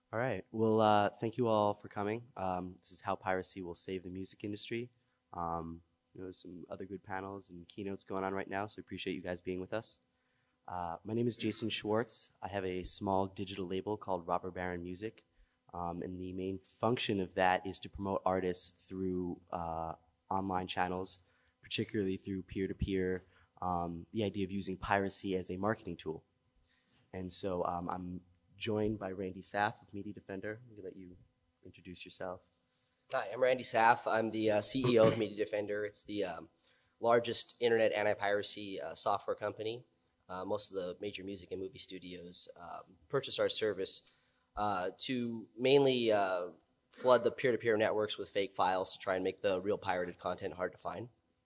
All right. Well, thank you all for coming. This is how piracy will save the music industry. Some other good panels and keynotes going on right now, so I appreciate you guys being with us. My name is Jason Schwartz. I have a small digital label called Robert Baron Music, and the main function of that is to promote artists through online channels, particularly through peer-to-peer. The idea of using piracy as a marketing tool. And so I'm joined by Randy Saff of Media Defender. I'm going to let you introduce yourself. Hi, I'm Randy Saff. I'm the CEO of Media Defender. It's the largest internet anti-piracy software company. Most of the major music and movie studios purchase our service to mainly flood the peer-to-peer networks with fake files to try and make the real pirated content hard to find.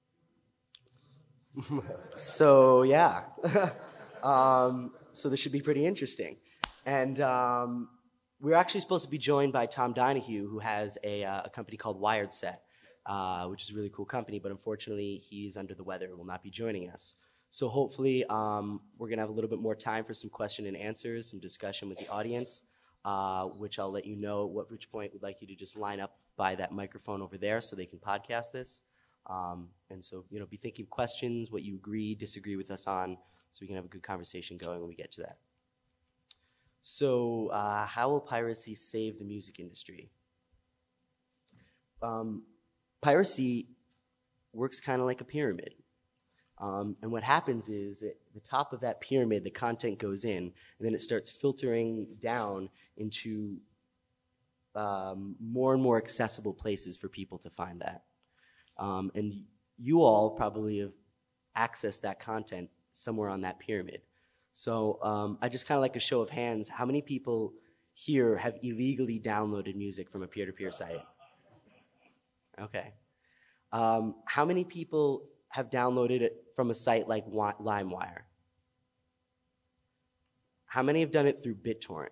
So, yeah. So this should be pretty interesting. And we're actually supposed to be joined by Tom Donahue, who has a company called WiredSet, which is a really cool company, but unfortunately he's under the weather and will not be joining us. So hopefully we're going to have a little bit more time for some question and answers, some discussion with the audience, which I'll let you know at which point we'd like you to just line up by that microphone over there so they can podcast this. And so, be thinking of questions, what you agree, disagree with us on, so we can have a good conversation going when we get to that. So, how will piracy save the music industry? Piracy works kind of like a pyramid. And what happens is at the top of that pyramid, the content goes in, and then it starts filtering down into more and more accessible places for people to find that. And you all probably have accessed that content somewhere on that pyramid. So I just kind of like a show of hands. How many people here have illegally downloaded music from a peer-to-peer site? Okay. How many people have downloaded it from a site like LimeWire? How many have done it through BitTorrent?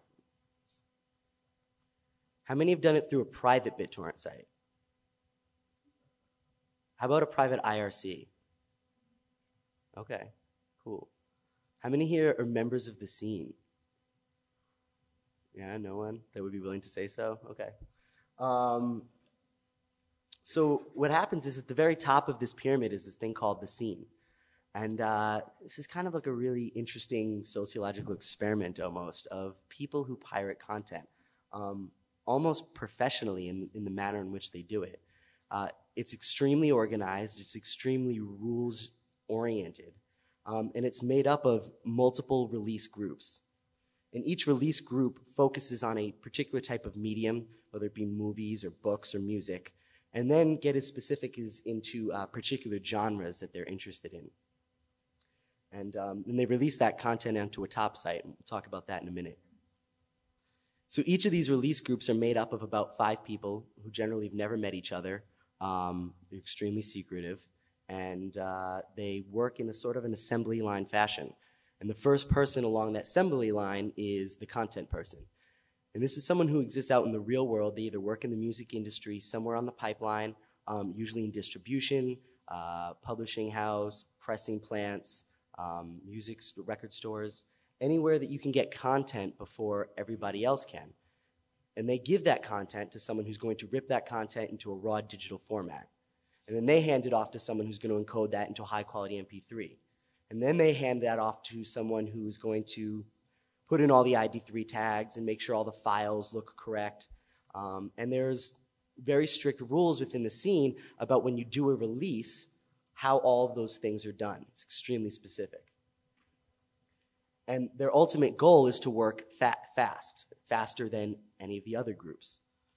How many have done it through a private BitTorrent site? How about a private IRC? Okay, cool. How many here are members of the scene? Yeah, no one that would be willing to say so? Okay. So what happens is at the very top of this pyramid is this thing called the scene. And this is kind of like a really interesting sociological experiment almost of people who pirate content, almost professionally in the manner in which they do it. It's extremely organized, it's extremely rules-oriented, and it's made up of multiple release groups. And each release group focuses on a particular type of medium, whether it be movies or books or music, and then get as specific as into particular genres that they're interested in. And they release that content onto a top site, and we'll talk about that in a minute. So each of these release groups are made up of about 5 people who generally have never met each other. They're extremely secretive, and they work in a sort of an assembly line fashion. And the first person along that assembly line is the content person. And this is someone who exists out in the real world. They either work in the music industry somewhere on the pipeline, usually in distribution, publishing house, pressing plants, record stores, anywhere that you can get content before everybody else can. And they give that content to someone who's going to rip that content into a raw digital format. And then they hand it off to someone who's going to encode that into a high-quality MP3. And then they hand that off to someone who's going to put in all the ID3 tags and make sure all the files look correct. And there's very strict rules within the scene about when you do a release, how all of those things are done. It's extremely specific. And their ultimate goal is to work faster than any of the other groups.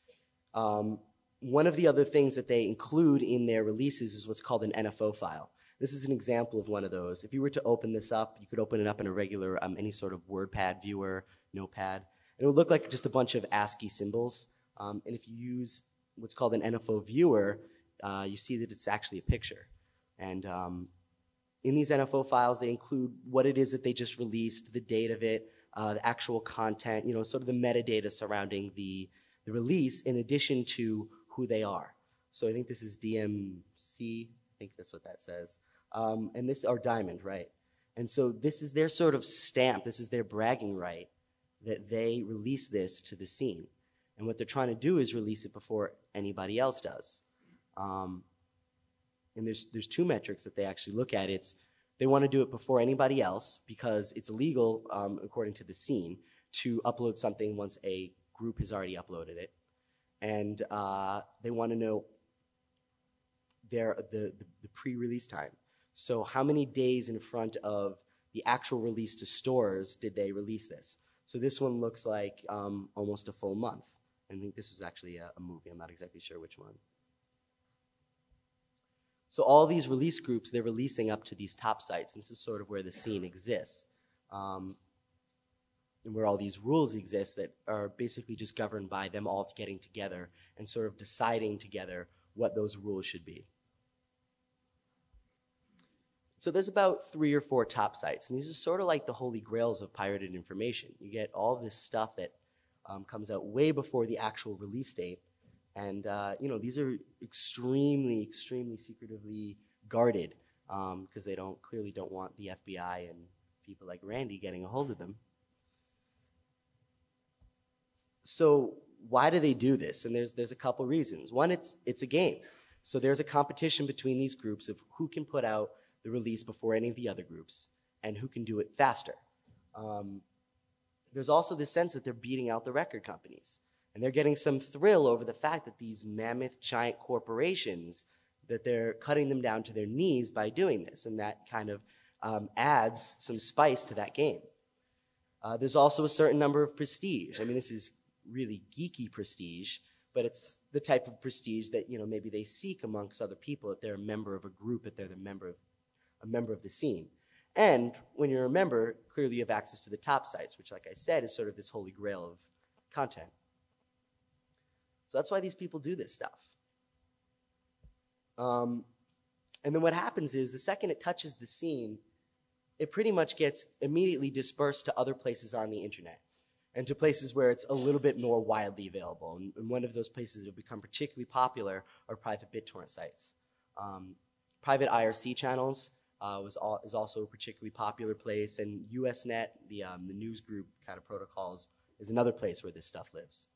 One of the other things that they include in their releases is what's called an NFO file. This is an example of one of those. If you were to open this up, you could open it up in a regular, any sort of WordPad viewer, Notepad. It would look like just a bunch of ASCII symbols. And if you use what's called an NFO viewer, you see that it's actually a picture. And in these NFO files, they include what it is that they just released, the date of it, the actual content, sort of the metadata surrounding the release, in addition to who they are. So I think this is DMC, I think that's what that says. And this, or Diamond, right? And so this is their sort of stamp, this is their bragging right that they release this to the scene. And what they're trying to do is release it before anybody else does. And there's two metrics that they actually look at. It's they want to do it before anybody else because it's illegal, according to the scene, to upload something once a group has already uploaded it. And they want to know the pre-release time. So how many days in front of the actual release to stores did they release this? So this one looks like almost a full month. I think this was actually a movie. I'm not exactly sure which one. So all these release groups, they're releasing up to these top sites. And this is sort of where the scene exists. And where all these rules exist that are basically just governed by them all getting together and sort of deciding together what those rules should be. So there's about 3 or 4 top sites, and these are sort of like the holy grails of pirated information. You get all this stuff that comes out way before the actual release date, and these are extremely, extremely secretively guarded because they clearly don't want the FBI and people like Randy getting a hold of them. So why do they do this? And there's a couple reasons. One, it's a game. So there's a competition between these groups of who can put out the release before any of the other groups and who can do it faster. There's also this sense that they're beating out the record companies. And they're getting some thrill over the fact that these mammoth giant corporations, that they're cutting them down to their knees by doing this. And that kind of adds some spice to that game. There's also a certain number of prestige. I mean, this is really geeky prestige, but it's the type of prestige that maybe they seek amongst other people, that they're a member of a group, that they're a member of the scene. And when you're a member, clearly you have access to the top sites, which, like I said, is sort of this holy grail of content. So that's why these people do this stuff. And then what happens is the second it touches the scene, it pretty much gets immediately dispersed to other places on the internet and to places where it's a little bit more widely available. And one of those places that have become particularly popular are private BitTorrent sites. Private IRC channels is also a particularly popular place, and Usenet, the news group kind of protocols, is another place where this stuff lives.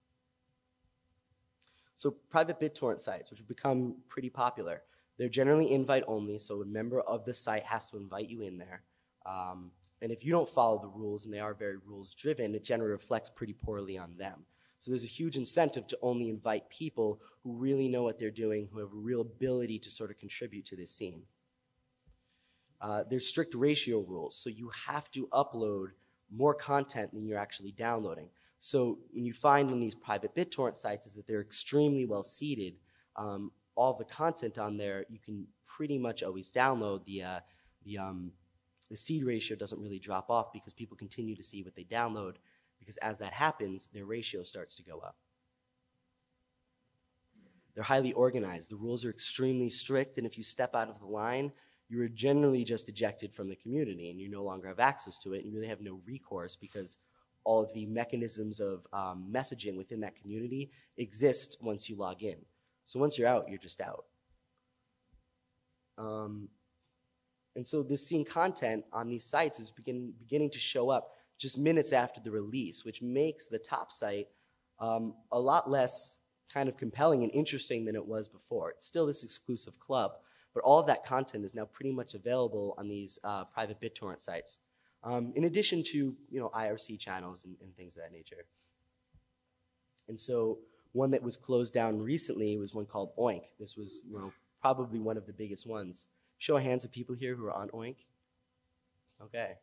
So private BitTorrent sites, which have become pretty popular, they're generally invite only, so a member of the site has to invite you in there. And if you don't follow the rules, and they are very rules driven, it generally reflects pretty poorly on them. So there's a huge incentive to only invite people who really know what they're doing, who have a real ability to sort of contribute to this scene. There's strict ratio rules, so you have to upload more content than you're actually downloading. So when you find in these private BitTorrent sites is that they're extremely well seeded. All the content on there you can pretty much always download. The seed ratio doesn't really drop off because people continue to see what they download, because as that happens, their ratio starts to go up. They're highly organized. The rules are extremely strict, and if you step out of the line, you are generally just ejected from the community, and you no longer have access to it, and you really have no recourse because all of the mechanisms of messaging within that community exist once you log in. So once you're out, you're just out. And so this scene content on these sites is beginning to show up just minutes after the release, which makes the top site a lot less kind of compelling and interesting than it was before. It's still this exclusive club, but all of that content is now pretty much available on these private BitTorrent sites, in addition to IRC channels and things of that nature. And so one that was closed down recently was one called Oink. This was probably one of the biggest ones. Show of hands of people here who are on Oink. Okay.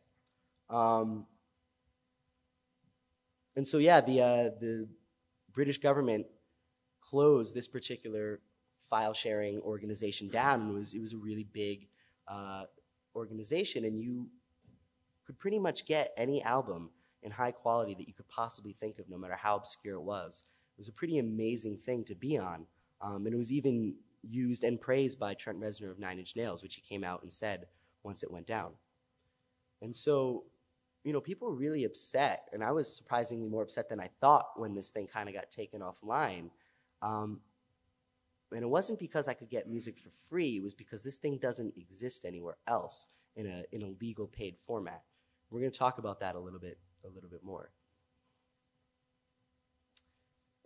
And so yeah, the British government closed this particular file sharing organization down, and it was a really big organization, and you could pretty much get any album in high quality that you could possibly think of, no matter how obscure it was. It was a pretty amazing thing to be on, and it was even used and praised by Trent Reznor of Nine Inch Nails, which he came out and said once it went down. And so, people were really upset, and I was surprisingly more upset than I thought when this thing kind of got taken offline. And it wasn't because I could get music for free. It was because this thing doesn't exist anywhere else in a legal paid format. We're going to talk about that a little bit more.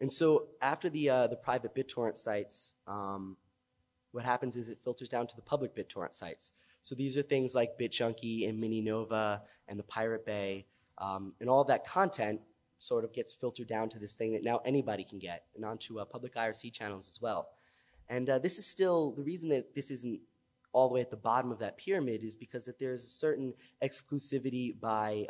And so after the private BitTorrent sites, what happens is it filters down to the public BitTorrent sites. So these are things like BitJunkie and Mininova and the Pirate Bay, and all of that content sort of gets filtered down to this thing that now anybody can get, and onto public IRC channels as well. And this is still, the reason that this isn't all the way at the bottom of that pyramid is because that there's a certain exclusivity by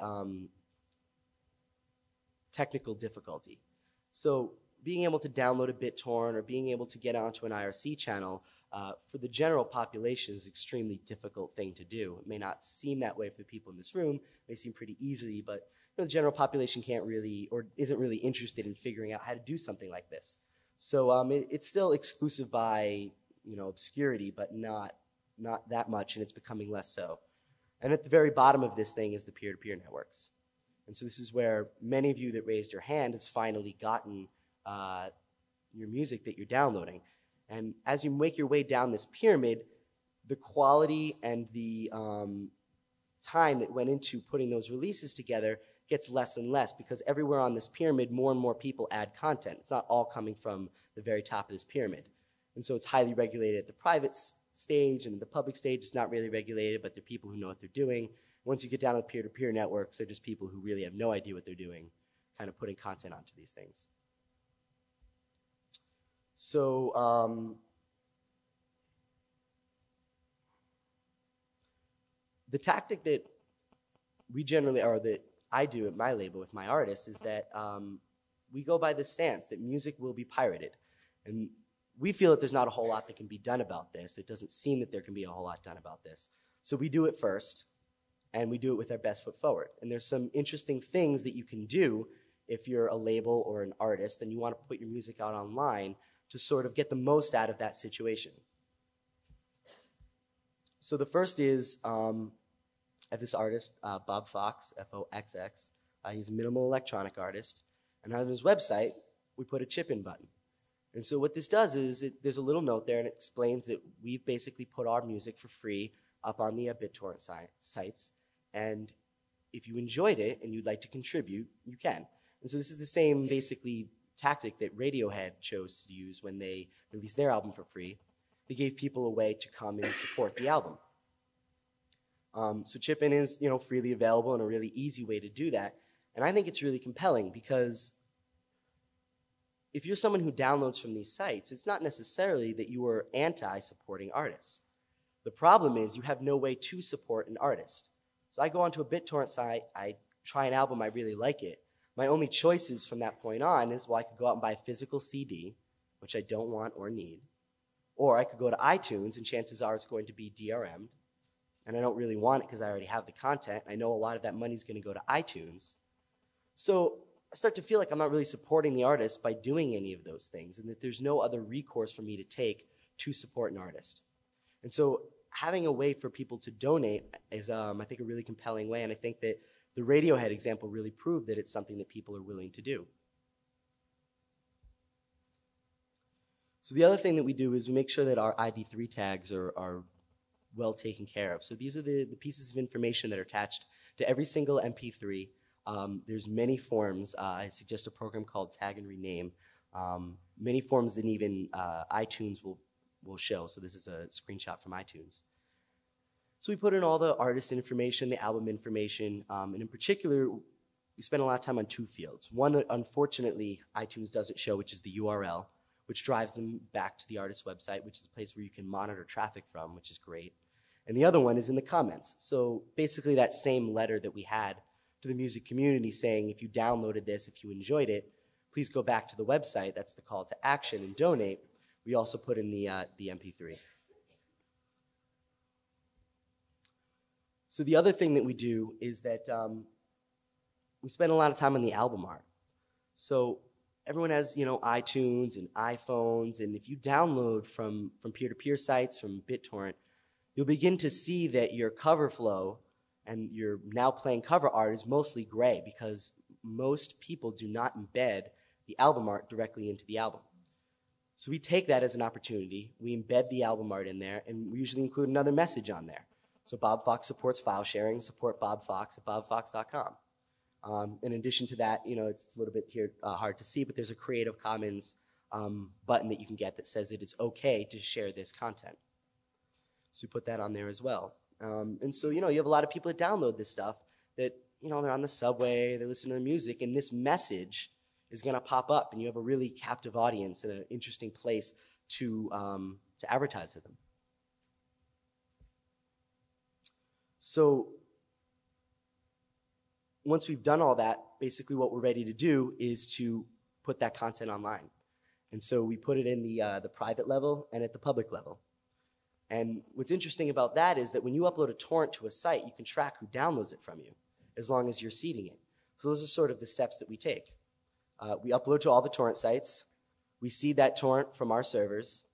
technical difficulty. So being able to download a BitTorrent or being able to get onto an IRC channel for the general population is an extremely difficult thing to do. It may not seem that way for the people in this room. It may seem pretty easily, but the general population can't really or isn't really interested in figuring out how to do something like this. So it's still exclusive by obscurity, but not that much, and it's becoming less so. And at the very bottom of this thing is the peer-to-peer networks. And so this is where many of you that raised your hand has finally gotten your music that you're downloading. And as you make your way down this pyramid, the quality and the time that went into putting those releases together gets less and less, because everywhere on this pyramid, more and more people add content. It's not all coming from the very top of this pyramid. And so it's highly regulated at the private stage, and the public stage is not really regulated, but they're people who know what they're doing. Once you get down to the peer-to-peer networks, they're just people who really have no idea what they're doing, kind of putting content onto these things. So the tactic that we generally, or that I do at my label with my artists, is that we go by this stance that music will be pirated. And we feel that there's not a whole lot that can be done about this. It doesn't seem that there can be a whole lot done about this. So we do it first, and we do it with our best foot forward. And there's some interesting things that you can do if you're a label or an artist and you want to put your music out online to sort of get the most out of that situation. So the first is, I have this artist, Bob Fox, F-O-X-X. He's a minimal electronic artist. And on his website, we put a chip-in button. And so what this does is, there's a little note there, and it explains that we've basically put our music for free up on the BitTorrent sites. And if you enjoyed it and you'd like to contribute, you can. And so this is the same, basically, tactic that Radiohead chose to use when they released their album for free. They gave people a way to come and support the album. So chip-in is, freely available and a really easy way to do that. And I think it's really compelling, because if you're someone who downloads from these sites, it's not necessarily that you are anti-supporting artists. The problem is you have no way to support an artist. So I go onto a BitTorrent site, I try an album, I really like it. My only choices from that point on is, well, I could go out and buy a physical CD, which I don't want or need, or I could go to iTunes, and chances are it's going to be DRM'd, and I don't really want it because I already have the content. I know a lot of that money is going to go to iTunes. So I start to feel like I'm not really supporting the artist by doing any of those things, and that there's no other recourse for me to take to support an artist. And so having a way for people to donate is, I think, a really compelling way, and I think that the Radiohead example really proved that it's something that people are willing to do. So the other thing that we do is we make sure that our ID3 tags are well taken care of. So these are the pieces of information that are attached to every single MP3. There's many forms. I suggest a program called Tag and Rename. Many forms that even iTunes will show. So this is a screenshot from iTunes. So we put in all the artist information, the album information, and in particular, we spend a lot of time on two fields. One that unfortunately iTunes doesn't show, which is the URL, which drives them back to the artist's website, which is a place where you can monitor traffic from, which is great. And the other one is in the comments. So basically that same letter that we had to the music community saying, if you downloaded this, if you enjoyed it, please go back to the website. That's the call to action and donate. We also put in the MP3. So the other thing that we do is that we spend a lot of time on the album art. So everyone has, iTunes and iPhones, and if you download from peer-to-peer sites, from BitTorrent, you'll begin to see that your cover flow and your now playing cover art is mostly gray, because most people do not embed the album art directly into the album. So we take that as an opportunity, we embed the album art in there, and we usually include another message on there. So Bob Fox supports file sharing, support Bob Fox at bobfox.com. In addition to that, it's a little bit here hard to see, but there's a Creative Commons button that you can get that says that it's okay to share this content. So we put that on there as well. And so, you have a lot of people that download this stuff that, they're on the subway, they listen to the music, and this message is going to pop up, and you have a really captive audience and an interesting place to advertise to them. So once we've done all that, basically what we're ready to do is to put that content online. And so we put it in the private level and at the public level. And what's interesting about that is that when you upload a torrent to a site, you can track who downloads it from you, as long as you're seeding it. So those are sort of the steps that we take. We upload to all the torrent sites. We seed that torrent from our servers.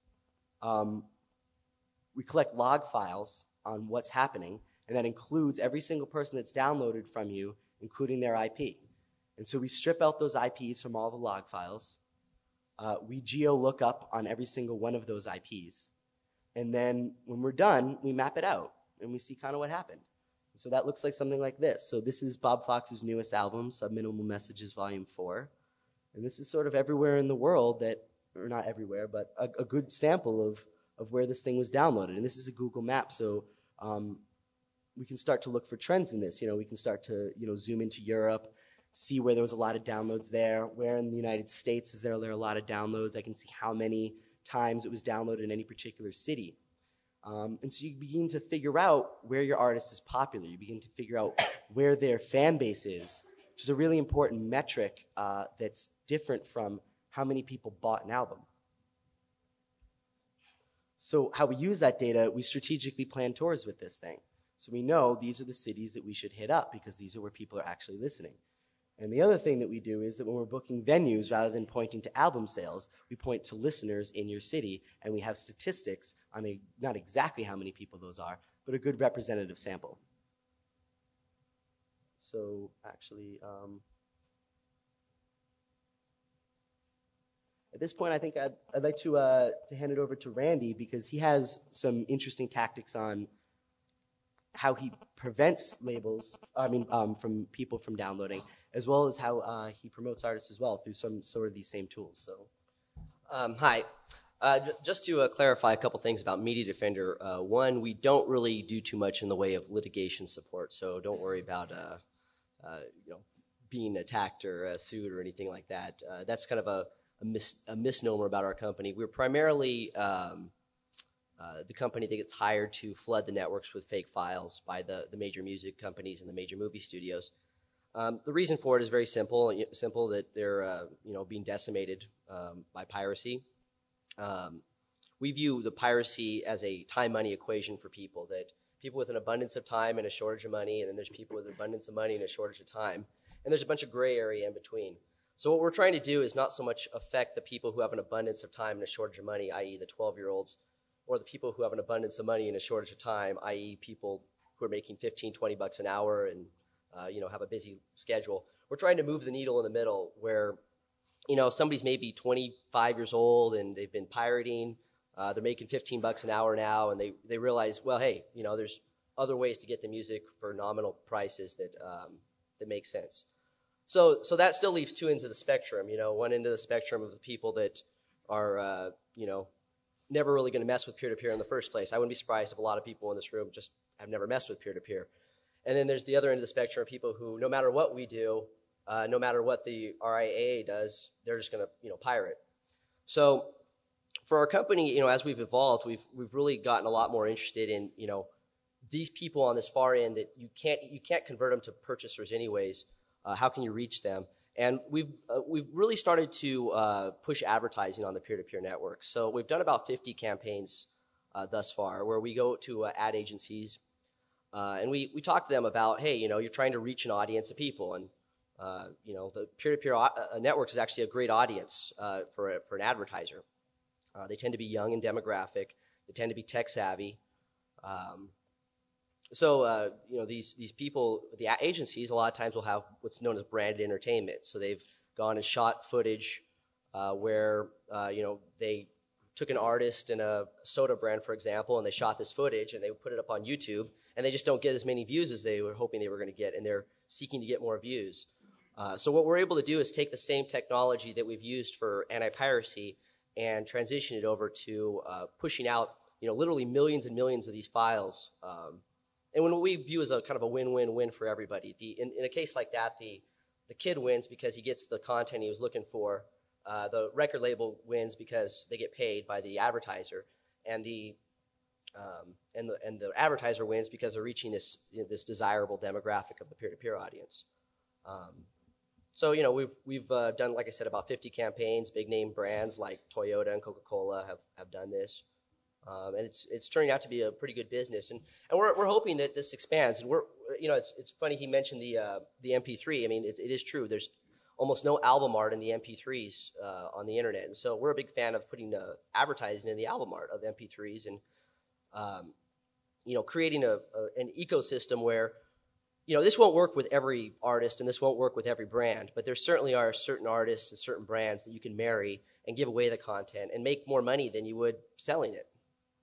We collect log files on what's happening, and that includes every single person that's downloaded from you, including their IP. And so we strip out those IPs from all the log files. We geo-look up on every single one of those IPs. And then when we're done, we map it out, and we see kind of what happened. So that looks like something like this. So this is Bob Fox's newest album, Subminimal Messages Volume 4. And this is sort of everywhere in the world that, or not everywhere, but a good sample of where this thing was downloaded. And this is a Google map, so we can start to look for trends in this. We can start to zoom into Europe, see where there was a lot of downloads there, where in the United States is there a lot of downloads. I can see how many times it was downloaded in any particular city. And so you begin to figure out where your artist is popular. You begin to figure out where their fan base is, which is a really important metric that's different from how many people bought an album. So how we use that data, we strategically plan tours with this thing. So we know these are the cities that we should hit up because these are where people are actually listening. And the other thing that we do is that when we're booking venues, rather than pointing to album sales, we point to listeners in your city, and we have statistics on not exactly how many people those are, but a good representative sample. So actually, at this point, I think I'd like to hand it over to Randy, because he has some interesting tactics on how he prevents from people from downloading, as well as how he promotes artists as well through some sort of these same tools. So, hi. Just to clarify a couple things about Media Defender. One, we don't really do too much in the way of litigation support, so don't worry about being attacked or sued or anything like that. That's kind of a misnomer about our company. We're primarily the company that gets hired to flood the networks with fake files by the major music companies and the major movie studios. The reason for it is very simple that they're being decimated by piracy. We view the piracy as a time-money equation for people, that people with an abundance of time and a shortage of money, and then there's people with an abundance of money and a shortage of time, and there's a bunch of gray area in between. So what we're trying to do is not so much affect the people who have an abundance of time and a shortage of money, i.e. the 12-year-olds, or the people who have an abundance of money and a shortage of time, i.e. people who are making $15-20 an hour and have a busy schedule. We're trying to move the needle in the middle where, somebody's maybe 25 years old and they've been pirating. They're making $15 an hour now, and they realize, well, hey, there's other ways to get the music for nominal prices that make sense. So that still leaves two ends of the spectrum. One end of the spectrum of the people that are, never really going to mess with peer-to-peer in the first place. I wouldn't be surprised if a lot of people in this room just have never messed with peer-to-peer. And then there's the other end of the spectrum of people who, no matter what we do, no matter what the RIAA does, they're just going to, pirate. So for our company, as we've evolved, we've really gotten a lot more interested in, these people on this far end that you can't convert them to purchasers anyways. How can you reach them? And we've really started to push advertising on the peer-to-peer network. So we've done about 50 campaigns thus far, where we go to ad agencies and we talk to them about, hey, you're trying to reach an audience of people, and the peer-to-peer networks is actually a great audience for an advertiser. They tend to be young and demographic. They tend to be tech savvy. So these people, the agencies, a lot of times will have what's known as branded entertainment. So they've gone and shot footage where they took an artist and a soda brand, for example, and they shot this footage and they put it up on YouTube, and they just don't get as many views as they were hoping they were going to get, and they're seeking to get more views. So what we're able to do is take the same technology that we've used for anti-piracy and transition it over to pushing out, literally millions and millions of these files. And what we view as a kind of a win-win-win for everybody. In a case like that, the kid wins because he gets the content he was looking for. The record label wins because they get paid by the advertiser, and the advertiser wins because they're reaching this desirable demographic of the peer-to-peer audience. So we've done, like I said, about 50 campaigns. Big name brands like Toyota and Coca-Cola have done this, and it's turning out to be a pretty good business. And we're hoping that this expands. And it's funny he mentioned the MP3. I mean, it is true. There's almost no album art in the MP3s on the internet, and so we're a big fan of putting advertising in the album art of MP3s, and creating an ecosystem where this won't work with every artist and this won't work with every brand, but there certainly are certain artists and certain brands that you can marry and give away the content and make more money than you would selling it.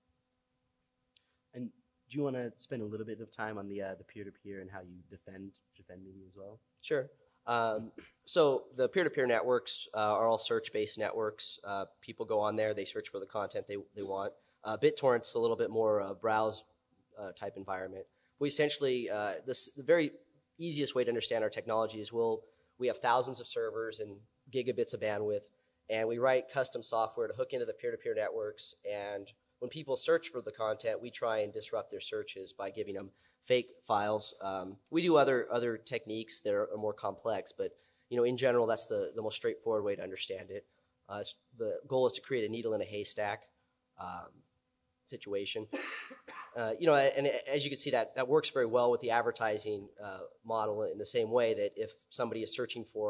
And do you want to spend a little bit of time on the peer-to-peer and how you defend media as well? Sure. So the peer-to-peer networks are all search-based networks. People go on there, they search for the content they want. BitTorrent's a little bit more browse type environment. We essentially, the very easiest way to understand our technology is we have thousands of servers and gigabits of bandwidth, and we write custom software to hook into the peer-to-peer networks. And when people search for the content, we try and disrupt their searches by giving them fake files. We do other techniques that are more complex, but in general, that's the most straightforward way to understand it. The goal is to create a needle in a haystack situation. And as you can see, that works very well with the advertising model in the same way that if somebody is searching for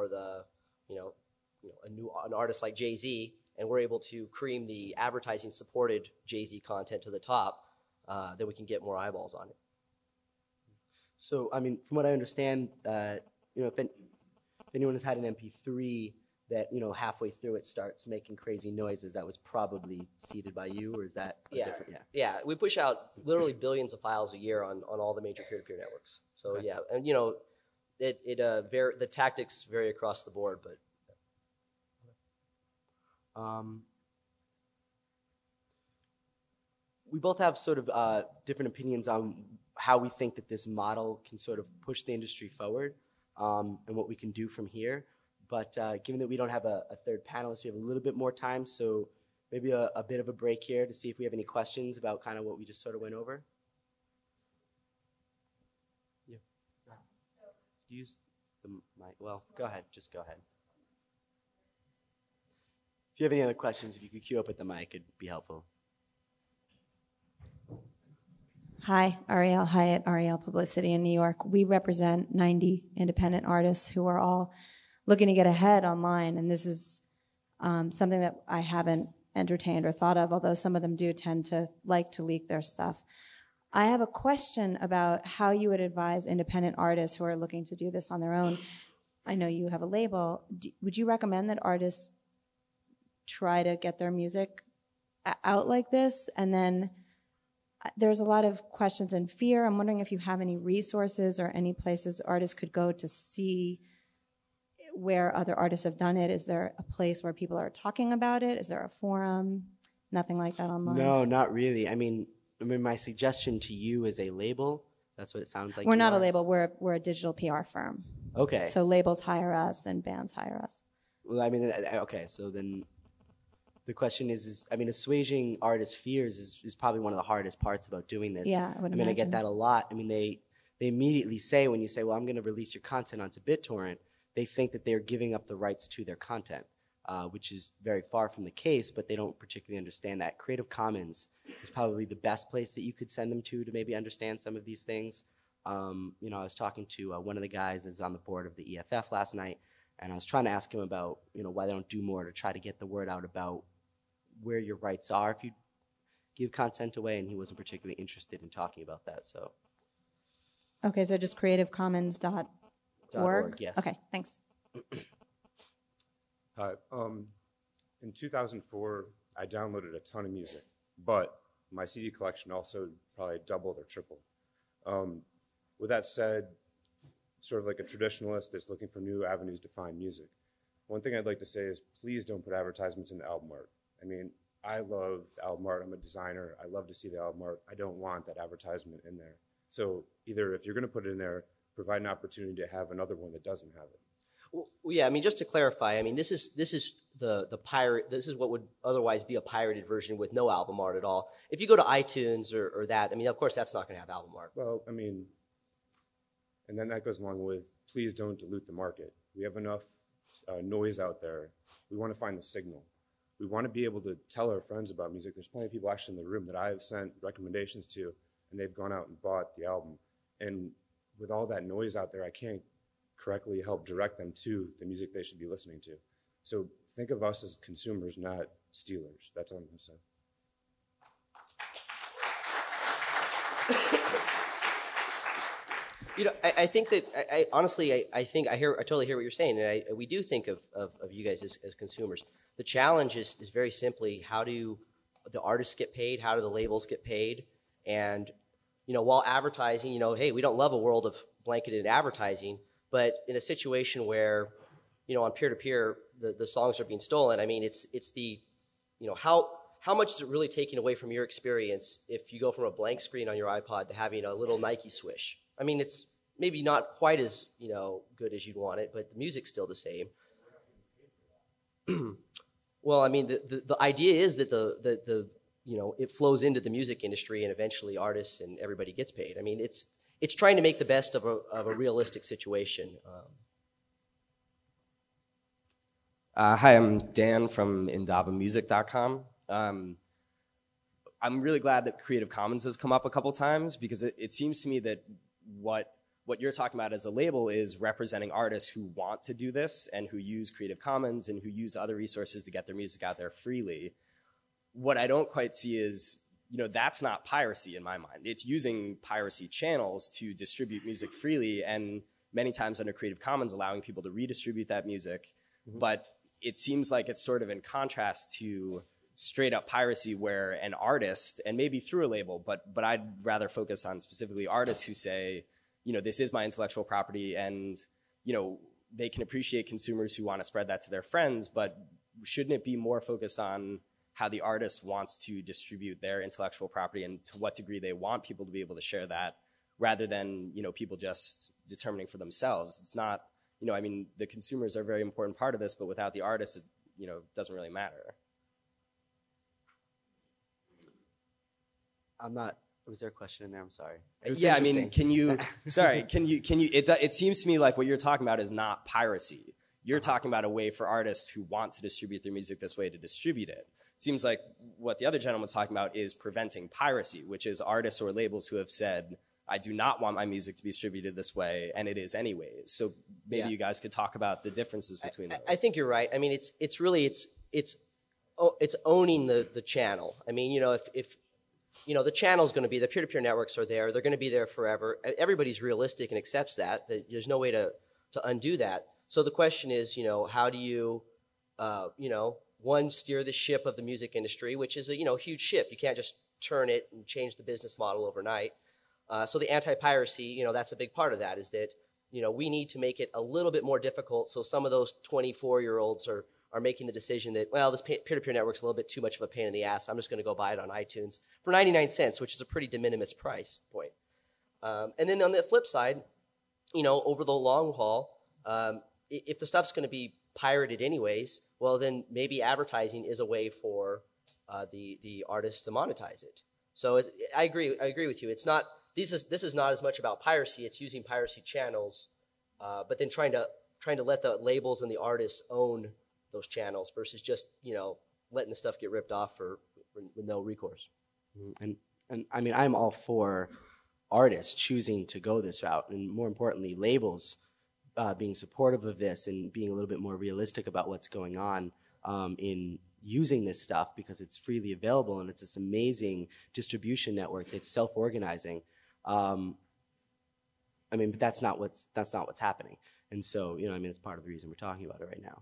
an artist like Jay-Z, and we're able to cream the advertising supported Jay-Z content to the top, then we can get more eyeballs on it. So, I mean, from what I understand, if anyone has had an MP3 that halfway through it starts making crazy noises, that was probably seeded by you, or is that different? Yeah. We push out literally billions of files a year on all the major peer-to-peer networks. So okay. Yeah, and the tactics vary across the board, but. We both have sort of different opinions on how we think that this model can sort of push the industry forward, and what we can do from here. But given that we don't have a third panelist, we have a little bit more time, so maybe a bit of a break here to see if we have any questions about kind of what we just sort of went over. Yeah. Use the mic. Well, go ahead. Just go ahead. If you have any other questions, if you could queue up at the mic, it'd be helpful. Hi, Ariel Hyatt, Ariel Publicity in New York. We represent 90 independent artists who are all looking to get ahead online, and this is something that I haven't entertained or thought of, although some of them do tend to like to leak their stuff. I have a question about how you would advise independent artists who are looking to do this on their own. I know you have a label. Would you recommend that artists try to get their music out like this? And then there's a lot of questions and fear. I'm wondering if you have any resources or any places artists could go to see where other artists have done it. Is there a place where people are talking about it? Is there a forum? Nothing like that online? No, not really. I mean, my suggestion to you is a label. That's what it sounds like. We're not a label. We're a digital PR firm. Okay. So labels hire us and bands hire us. Well, I mean, okay. So then the question is I mean, assuaging artists' fears is probably one of the hardest parts about doing this. Yeah, I would imagine. I get that a lot. I mean, they immediately say, when you say, well, I'm going to release your content onto BitTorrent, they think that they're giving up the rights to their content, which is very far from the case, but they don't particularly understand that. Creative Commons is probably the best place that you could send them to maybe understand some of these things. I was talking to one of the guys that's on the board of the EFF last night, and I was trying to ask him about why they don't do more to try to get the word out about where your rights are if you give content away, and he wasn't particularly interested in talking about that. So, okay, so just creativecommons.org? Yes. Okay, thanks. Hi. In 2004, I downloaded a ton of music, but my CD collection also probably doubled or tripled. With that said, sort of like a traditionalist that's looking for new avenues to find music. One thing I'd like to say is please don't put advertisements in the album art. I mean, I love the album art. I'm a designer. I love to see the album art. I don't want that advertisement in there. So either if you're going to put it in there, provide an opportunity to have another one that doesn't have it. Well, yeah, I mean, just to clarify, I mean, this is the pirate. This is what would otherwise be a pirated version with no album art at all. If you go to iTunes or that, I mean, of course, that's not going to have album art. Well, I mean, and then that goes along with please don't dilute the market. We have enough noise out there. We want to find the signal. We want to be able to tell our friends about music. There's plenty of people actually in the room that I have sent recommendations to, and they've gone out and bought the album. And with all that noise out there, I can't correctly help direct them to the music they should be listening to. So think of us as consumers, not stealers. That's all I'm going to say. You know, I think that I honestly I totally hear what you're saying, and we do think of you guys as consumers. The challenge is very simply, how do the artists get paid? How do the labels get paid? And you know, while advertising, you know, hey, we don't love a world of blanketed advertising, but in a situation where, you know, on peer-to-peer, the songs are being stolen. I mean, it's the, you know, how much is it really taking away from your experience if you go from a blank screen on your iPod to having a little Nike swish? I mean, it's maybe not quite as, you know, good as you'd want it, but the music's still the same. Well, I mean, the idea is that the you know, it flows into the music industry and eventually artists and everybody gets paid. I mean, it's trying to make the best of a realistic situation. Hi, I'm Dan from indavamusic.com. I'm really glad that Creative Commons has come up a couple times, because it seems to me that what you're talking about as a label is representing artists who want to do this and who use Creative Commons and who use other resources to get their music out there freely. What I don't quite see is, you know, that's not piracy in my mind. It's using piracy channels to distribute music freely, and many times under Creative Commons allowing people to redistribute that music. Mm-hmm. But it seems like it's sort of in contrast to straight up piracy, where an artist, and maybe through a label, but I'd rather focus on specifically artists who say, you know, this is my intellectual property, and, you know, they can appreciate consumers who want to spread that to their friends, but shouldn't it be more focused on how the artist wants to distribute their intellectual property and to what degree they want people to be able to share that, rather than, you know, people just determining for themselves? It's not, you know, I mean, the consumers are a very important part of this, but without the artists, it, you know, doesn't really matter. Was there a question in there? I'm sorry. Yeah, I mean, can you, it seems to me like what you're talking about is not piracy. You're talking about a way for artists who want to distribute their music this way to distribute it. It seems like what the other gentleman was talking about is preventing piracy, which is artists or labels who have said, I do not want my music to be distributed this way, and it is anyways. So maybe you guys could talk about the differences between those. I think you're right. I mean, it's really owning the channel. I mean, you know, if you know, the channel's going to be, the peer-to-peer networks are there. They're going to be there forever. Everybody's realistic and accepts that there's no way to undo that. So the question is, you know, how do you, you know, one, steer the ship of the music industry, which is a, you know, huge ship. You can't just turn it and change the business model overnight. So the anti-piracy, you know, that's a big part of that, is that, you know, we need to make it a little bit more difficult. So some of those 24-year-olds are making the decision that, well, this peer-to-peer network's a little bit too much of a pain in the ass. I'm just going to go buy it on iTunes for 99 cents, which is a pretty de minimis price point. And then on the flip side, you know, over the long haul, if the stuff's going to be pirated anyways, well, then maybe advertising is a way for the artists to monetize it. So I agree with you. It's not, this is not as much about piracy. It's using piracy channels, but then trying to let the labels and the artists own those channels versus just, you know, letting the stuff get ripped off with no recourse. And I mean, I'm all for artists choosing to go this route, and more importantly, labels being supportive of this and being a little bit more realistic about what's going on in using this stuff, because it's freely available and it's this amazing distribution network that's self-organizing. I mean, but that's not what's happening. And so, you know, I mean, it's part of the reason we're talking about it right now.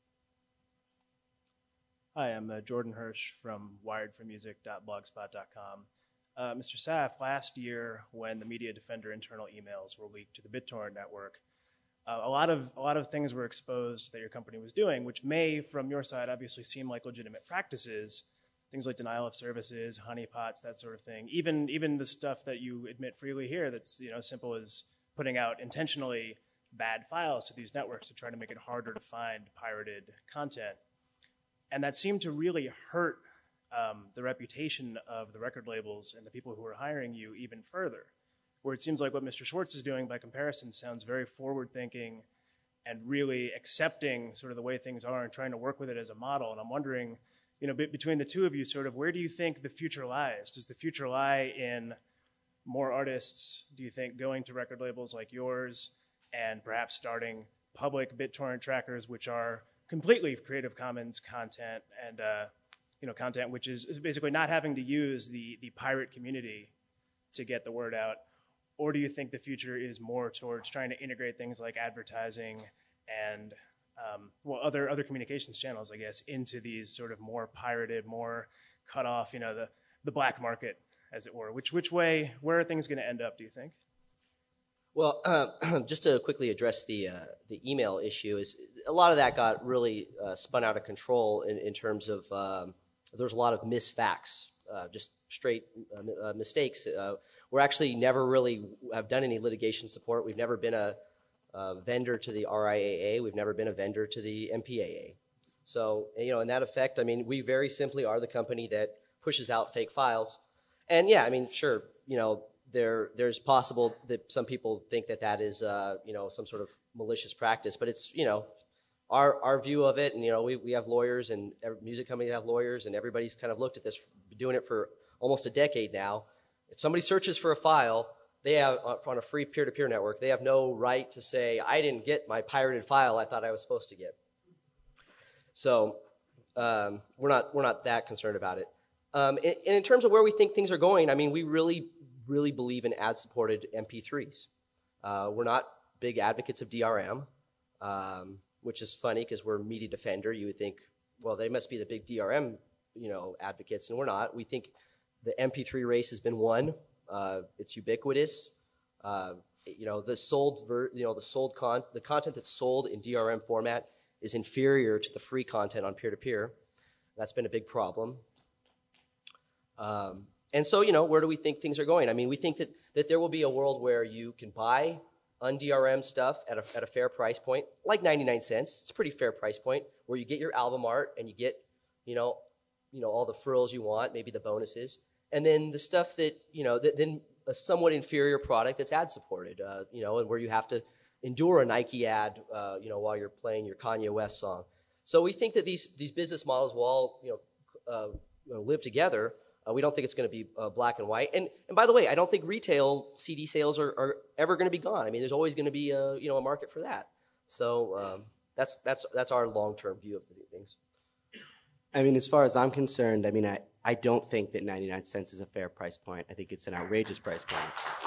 Hi, I'm Jordan Hirsch from wiredformusic.blogspot.com. Mr. Saff, last year when the Media Defender internal emails were leaked to the BitTorrent network, a lot of things were exposed that your company was doing, which may, from your side, obviously seem like legitimate practices. Things like denial of services, honeypots, that sort of thing. Even the stuff that you admit freely here, that's as simple as putting out intentionally bad files to these networks to try to make it harder to find pirated content. And that seemed to really hurt the reputation of the record labels and the people who are hiring you even further. Where it seems like what Mr. Schwartz is doing, by comparison, sounds very forward-thinking and really accepting sort of the way things are and trying to work with it as a model. And I'm wondering, between the two of you, sort of, where do you think the future lies? Does the future lie in more artists, do you think, going to record labels like yours and perhaps starting public BitTorrent trackers, which are completely Creative Commons content and content which is basically not having to use the pirate community to get the word out? Or do you think the future is more towards trying to integrate things like advertising and other communications channels, I guess, into these sort of more pirated, more cut off, the black market, as it were? Which way, where are things going to end up, do you think? Well, just to quickly address the email issue, is a lot of that got really spun out of control in terms of there's a lot of misfacts, just straight mistakes. We're actually never really have done any litigation support. We've never been a vendor to the RIAA. We've never been a vendor to the MPAA. So, in that effect, I mean, we very simply are the company that pushes out fake files. And yeah, I mean, sure, there's possible that some people think that is, some sort of malicious practice, but it's, our view of it. And, we have lawyers, and music companies have lawyers, and everybody's kind of looked at this, been doing it for almost a decade now. If somebody searches for a file, they have, on a free peer-to-peer network, they have no right to say, I didn't get my pirated file I thought I was supposed to get. So we're not that concerned about it. And in terms of where we think things are going, I mean, we really believe in ad-supported MP3s. We're not big advocates of DRM, which is funny because we're Media Defender. You would think, well, they must be the big DRM, advocates, and we're not. We think the MP3 race has been won. It's ubiquitous. The content that's sold in DRM format is inferior to the free content on peer-to-peer. That's been a big problem. And so, where do we think things are going? I mean, we think that there will be a world where you can buy un-DRM stuff at a fair price point, like 99 cents. It's a pretty fair price point, where you get your album art and you get, all the frills you want, maybe the bonuses. And then the stuff that, then a somewhat inferior product that's ad-supported, and where you have to endure a Nike ad, while you're playing your Kanye West song. So we think that these business models will all, live together. We don't think it's going to be black and white. And by the way, I don't think retail CD sales are ever going to be gone. I mean, there's always going to be a market for that. So that's our long-term view of things. I mean, as far as I'm concerned, I mean, I don't think that 99 cents is a fair price point. I think it's an outrageous price point.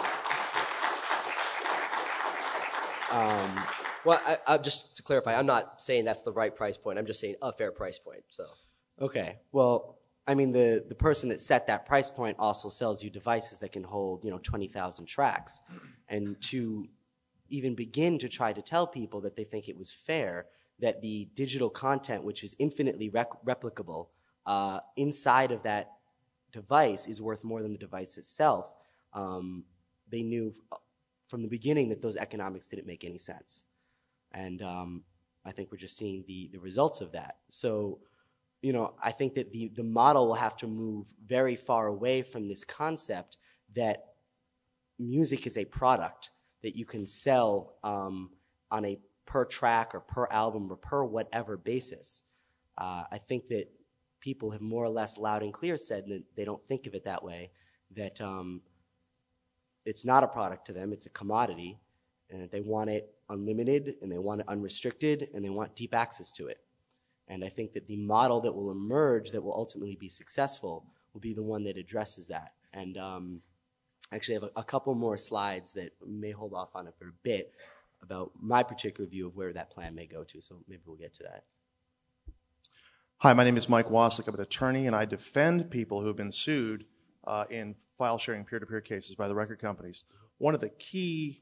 Well, I just to clarify, I'm not saying that's the right price point. I'm just saying a fair price point. So. Okay. Well, I mean, the person that set that price point also sells you devices that can hold, 20,000 tracks. And to even begin to try to tell people that they think it was fair, that the digital content, which is infinitely replicable, inside of that device is worth more than the device itself, they knew from the beginning that those economics didn't make any sense. And I think we're just seeing the results of that. So, I think that the model will have to move very far away from this concept that music is a product that you can sell on a per track or per album or per whatever basis. I think that people have more or less loud and clear said that they don't think of it that way, that it's not a product to them, it's a commodity, and that they want it unlimited, and they want it unrestricted, and they want deep access to it. And I think that the model that will emerge that will ultimately be successful will be the one that addresses that. And actually I have a couple more slides that may hold off on it for a bit about my particular view of where that plan may go to, so maybe we'll get to that. Hi, my name is Mike Waslick. I'm an attorney, and I defend people who have been sued in file sharing peer-to-peer cases by the record companies. One of the key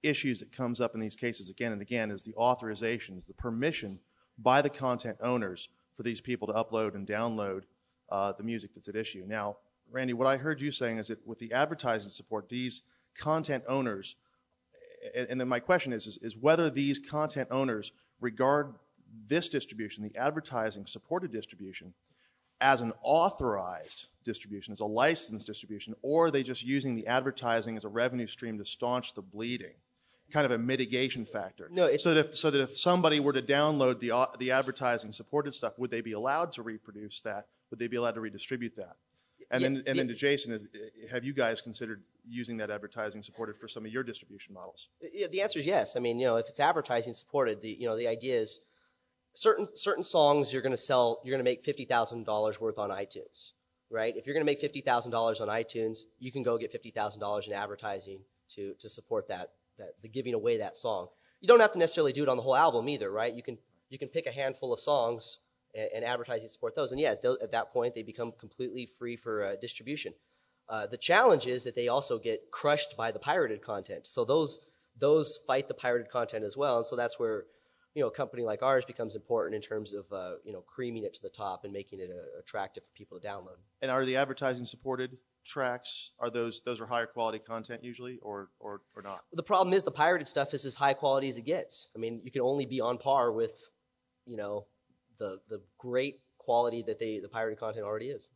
issues that comes up in these cases again and again is the authorizations, the permission by the content owners for these people to upload and download the music that's at issue. Now, Randy, what I heard you saying is that with the advertising support, these content owners, and then my question is whether these content owners regard this distribution, the advertising supported distribution, as an authorized distribution, as a licensed distribution, or are they just using the advertising as a revenue stream to staunch the bleeding, kind of a mitigation factor? No, so that if somebody were to download the advertising supported stuff, would they be allowed to reproduce that? Would they be allowed to redistribute that? And then to Jason, have you guys considered using that advertising supported for some of your distribution models? Yeah, the answer is yes. I mean, if it's advertising supported, the idea is certain songs you're going to make $50,000 worth on iTunes, right? If you're going to make $50,000 on iTunes, you can go get $50,000 in advertising to support the giving away that song. You don't have to necessarily do it on the whole album either, right? You can pick a handful of songs and advertising support those, and at that point they become completely free for distribution. The challenge is that they also get crushed by the pirated content. So those fight the pirated content as well, and so that's where a company like ours becomes important in terms of creaming it to the top and making it attractive for people to download. And are the advertising supported tracks, are those are higher quality content usually, or not? The problem is the pirated stuff is as high quality as it gets. I mean, you can only be on par with the great quality that the pirated content already is.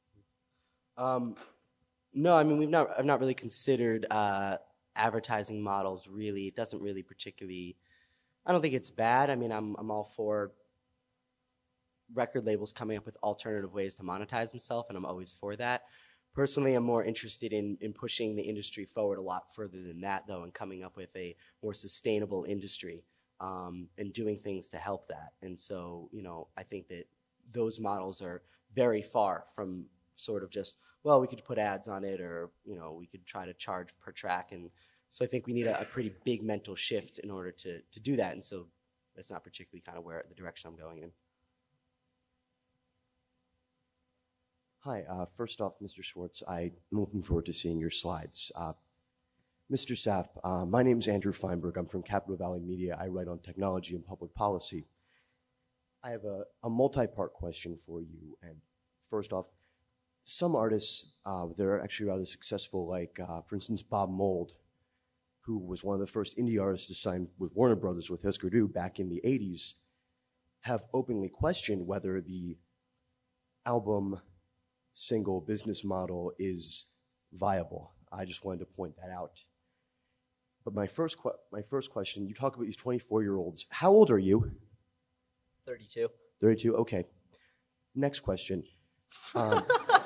No, I mean I've not really considered advertising models. Really, it doesn't really particularly. I don't think it's bad. I mean, I'm all for record labels coming up with alternative ways to monetize themselves, and I'm always for that. Personally, I'm more interested in pushing the industry forward a lot further than that, though, and coming up with a more sustainable industry and doing things to help that. And so, I think that those models are very far from sort of just, well, we could put ads on it, or we could try to charge per track. And so I think we need a pretty big mental shift in order to do that. And so that's not particularly kind of the direction I'm going in. Hi, first off, Mr. Schwartz, I'm looking forward to seeing your slides. Mr. Saff, my name is Andrew Feinberg. I'm from Capital Valley Media. I write on technology and public policy. I have a multi-part question for you. And first off, some artists that are actually rather successful, like, for instance, Bob Mould, who was one of the first indie artists to sign with Warner Brothers with Husker Du back in the 80s, have openly questioned whether the album single business model is viable. I just wanted to point that out. But my first question, you talk about these 24-year-olds. How old are you? 32. 32, okay. Next question. How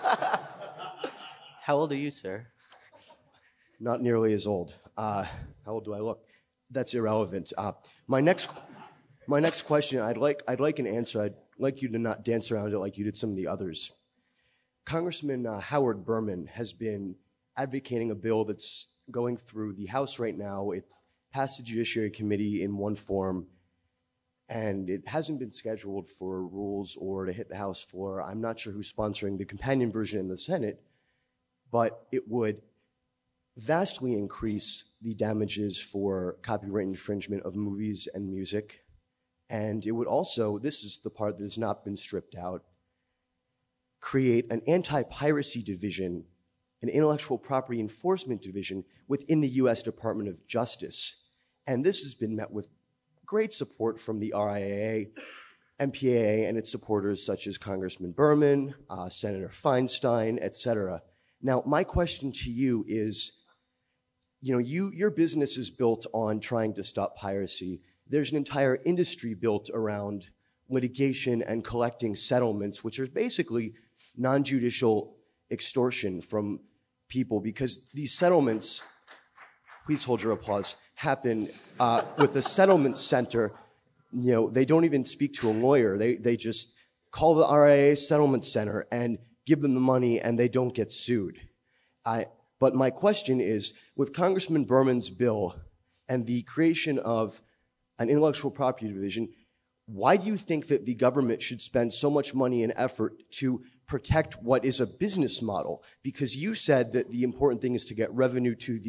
old are you, sir? Not nearly as old. How old do I look? That's irrelevant. My next question, I'd like an answer. I'd like you to not dance around it like you did some of the others. Congressman Howard Berman has been advocating a bill that's going through the House right now. It passed the Judiciary Committee in one form, and it hasn't been scheduled for rules or to hit the House floor. I'm not sure who's sponsoring the companion version in the Senate, but it would vastly increase the damages for copyright infringement of movies and music. And it would also, this is the part that has not been stripped out, create an anti-piracy division, an intellectual property enforcement division within the U.S. Department of Justice. And this has been met with great support from the RIAA, MPAA, and its supporters such as Congressman Berman, Senator Feinstein, et cetera. Now, my question to you is, your business is built on trying to stop piracy. There's an entire industry built around litigation and collecting settlements, which are basically non-judicial extortion from people, because these settlements, please hold your applause, happen with the settlement center. They don't even speak to a lawyer. They just call the RIAA settlement center and give them the money, and they don't get sued. But my question is, with Congressman Berman's bill and the creation of an intellectual property division, why do you think that the government should spend so much money and effort to protect what is a business model? Because you said that the important thing is to get revenue to the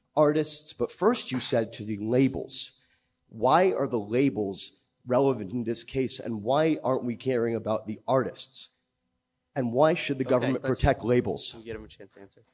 artists, but first you said to the labels. Why are the labels relevant in this case, and why aren't we caring about the artists? And why should the government protect labels? Can we get him a chance to answer?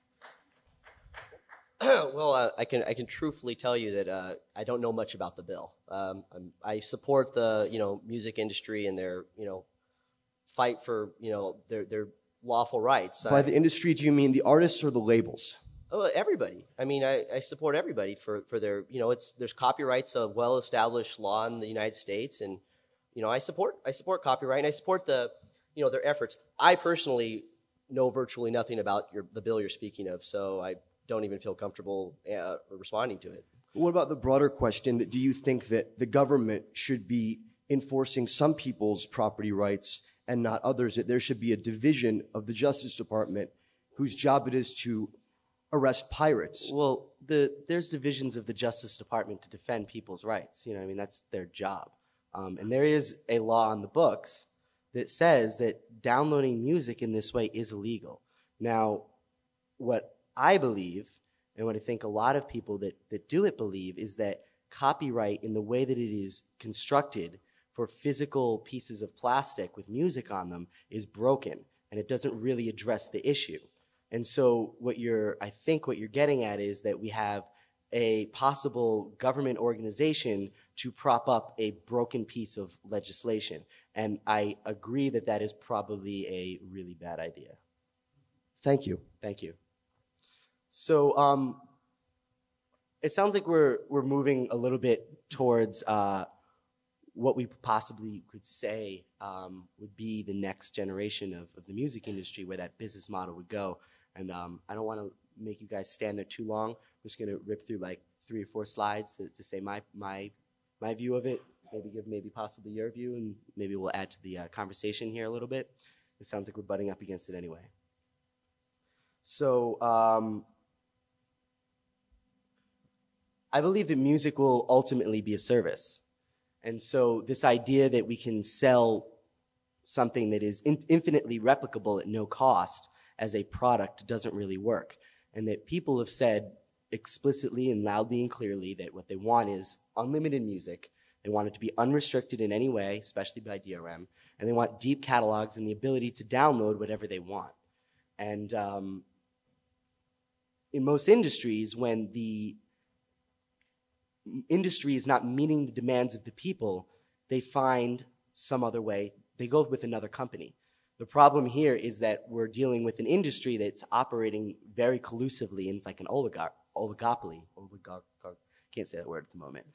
Well, I can truthfully tell you that I don't know much about the bill. I support the music industry and their fight for their lawful rights. By the industry, do you mean the artists or the labels? Oh, everybody. I mean, I support everybody for their there's copyright's a well-established law in the United States, and I support copyright, and I support the their efforts. I personally know virtually nothing about the bill you're speaking of, so I don't even feel comfortable responding to it. What about the broader question that do you think that the government should be enforcing some people's property rights and not others, that there should be a division of the Justice Department whose job it is to arrest pirates? Well, there's divisions of the Justice Department to defend people's rights. I mean, that's their job. And there is a law on the books that says that downloading music in this way is illegal. Now, what I believe, and what I think a lot of people that do it believe, is that copyright in the way that it is constructed for physical pieces of plastic with music on them is broken, and it doesn't really address the issue. And so I think what you're getting at is that we have a possible government organization to prop up a broken piece of legislation. And I agree that that is probably a really bad idea. Thank you. Thank you. So it sounds like we're moving a little bit towards what we possibly could say would be the next generation of the music industry, where that business model would go. And I don't want to make you guys stand there too long. I'm just going to rip through like 3 or 4 slides to say my view of it, maybe give possibly your view, and maybe we'll add to the conversation here a little bit. It sounds like we're butting up against it anyway. So I believe that music will ultimately be a service. And so this idea that we can sell something that is infinitely replicable at no cost as a product doesn't really work. And that people have said explicitly and loudly and clearly that what they want is unlimited music. They want it to be unrestricted in any way, especially by DRM. And they want deep catalogs and the ability to download whatever they want. And in most industries, when the industry is not meeting the demands of the people, they find some other way. They go with another company. The problem here is that we're dealing with an industry that's operating very collusively, and it's like an oligopoly. Can't say that word at the moment.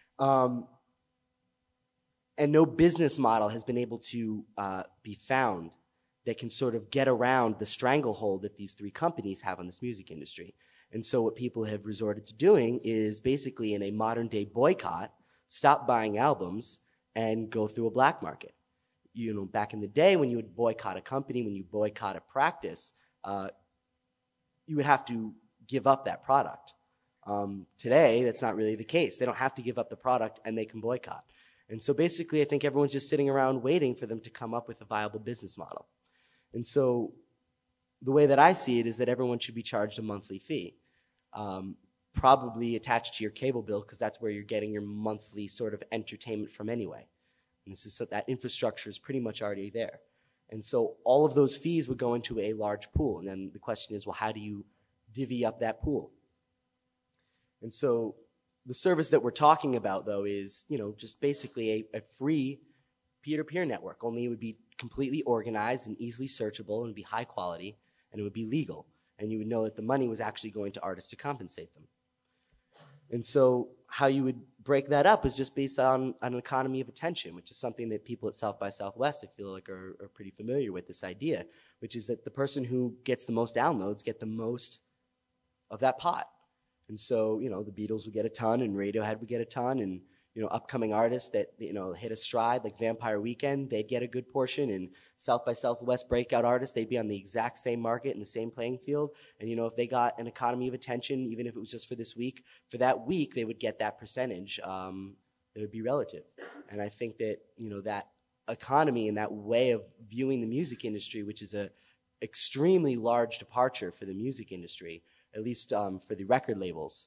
And no business model has been able to be found that can sort of get around the stranglehold that these 3 companies have on this music industry. And so what people have resorted to doing is basically in a modern day boycott, stop buying albums and go through a black market. Back in the day when you would boycott a company, when you boycott a practice, you would have to give up that product. Today, that's not really the case. They don't have to give up the product and they can boycott. And so basically, I think everyone's just sitting around waiting for them to come up with a viable business model. And so the way that I see it is that everyone should be charged a monthly fee, probably attached to your cable bill, because that's where you're getting your monthly sort of entertainment from anyway. And that infrastructure is pretty much already there. And so all of those fees would go into a large pool. And then the question is, well, how do you divvy up that pool? And so the service that we're talking about, though, is just basically a free peer-to-peer network, only it would be completely organized and easily searchable, and would be high quality, and it would be legal. And you would know that the money was actually going to artists to compensate them. And so how you would break that up is just based on an economy of attention, which is something that people at South by Southwest, I feel like, are pretty familiar with, this idea, which is that the person who gets the most downloads get the most of that pot. And so, the Beatles would get a ton, and Radiohead would get a ton, and upcoming artists that hit a stride like Vampire Weekend, they'd get a good portion, and South by Southwest breakout artists, they'd be on the exact same market and the same playing field. And if they got an economy of attention, even if it was just for this week, for that week they would get that percentage. It would be relative. And I think that that economy and that way of viewing the music industry, which is a extremely large departure for the music industry, at least for the record labels,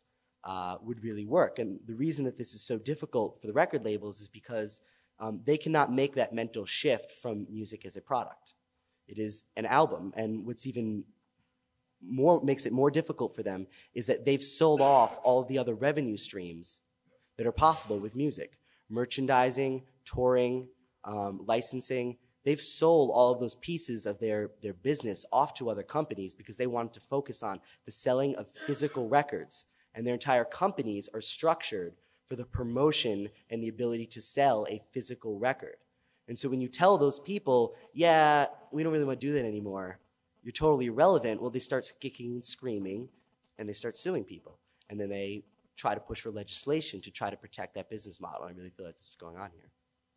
would really work. And the reason that this is so difficult for the record labels is because they cannot make that mental shift from music as a product. It is an album, and what's even more makes it more difficult for them is that they've sold off all of the other revenue streams that are possible with music. Merchandising, touring, licensing. They've sold all of those pieces of their business off to other companies because they wanted to focus on the selling of physical records. And their entire companies are structured for the promotion and the ability to sell a physical record. And so when you tell those people, yeah, we don't really want to do that anymore, you're totally irrelevant, well, they start kicking and screaming, and they start suing people. And then they try to push for legislation to try to protect that business model. I really feel like this is going on here.